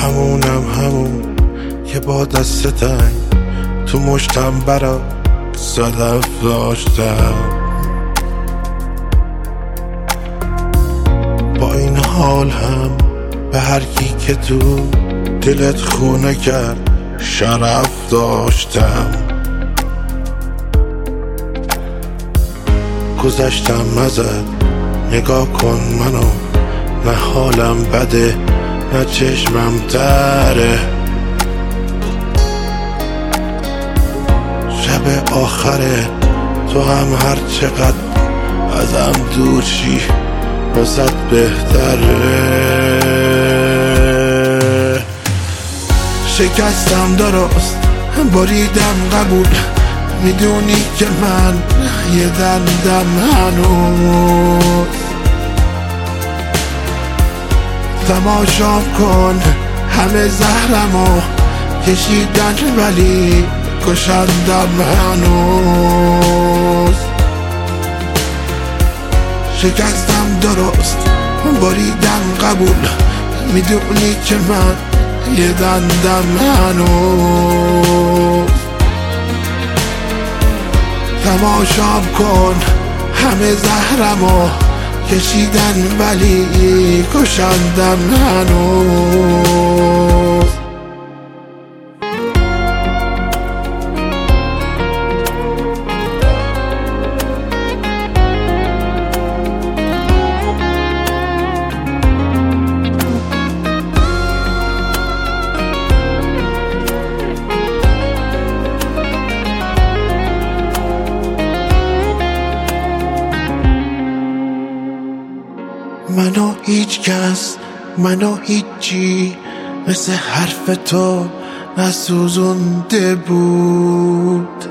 همون که با دست تنگ تو مشتم برا صدف داشتم. با این حال هم به هر کی که تو دلت خونه کرد شرف داشتم. گذشتم ازت نگاه کن منو، نه حالم بده نه چشمم تره. شب آخره تو هم هر چقدر ازم دور شی واسه بهتره. شکستم درست بریدم قبول، میدونی که من یه دندم هنوز. تماشا کن همه زهرمو کشیدن ولی کشندم هنوز. شکستم درست بریدم قبول، میدونی که من یه دندم هنوز. تماشا کن همه زهرمو کشیدن ولی کشندم هنوز. منو هیچ کس، منو هیچی مثل حرف تو نسوزونده بود.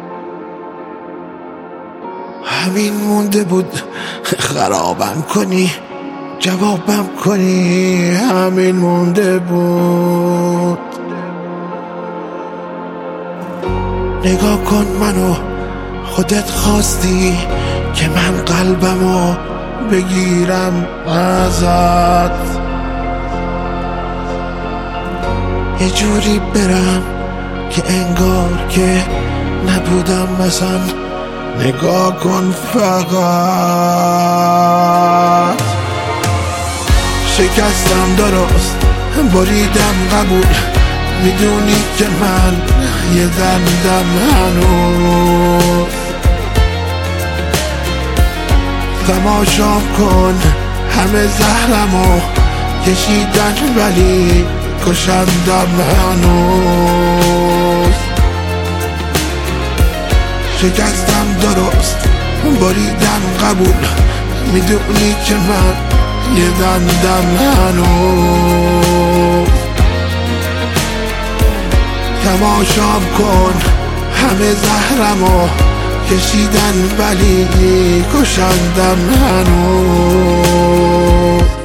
همین مونده بود خرابم کنی جوابم کنی، همین مونده بود. نگاه کن منو، خودت خواستی که من قلبمو بگیرم ازت، یه جوری برم که انگار که نبودم مثلا. نگاه کن فقط. شکستم درست بریدم قبول، میدونی که من یه دندم هنوز. تماشا کن همه زهرمو کشیدن ولی کشندم هنوز. شکستم درست بریدم قبول، میدونی که من یه دندم هنوز. تماشا کن همه زهرمو کشیدن ولی کشندم هنوز.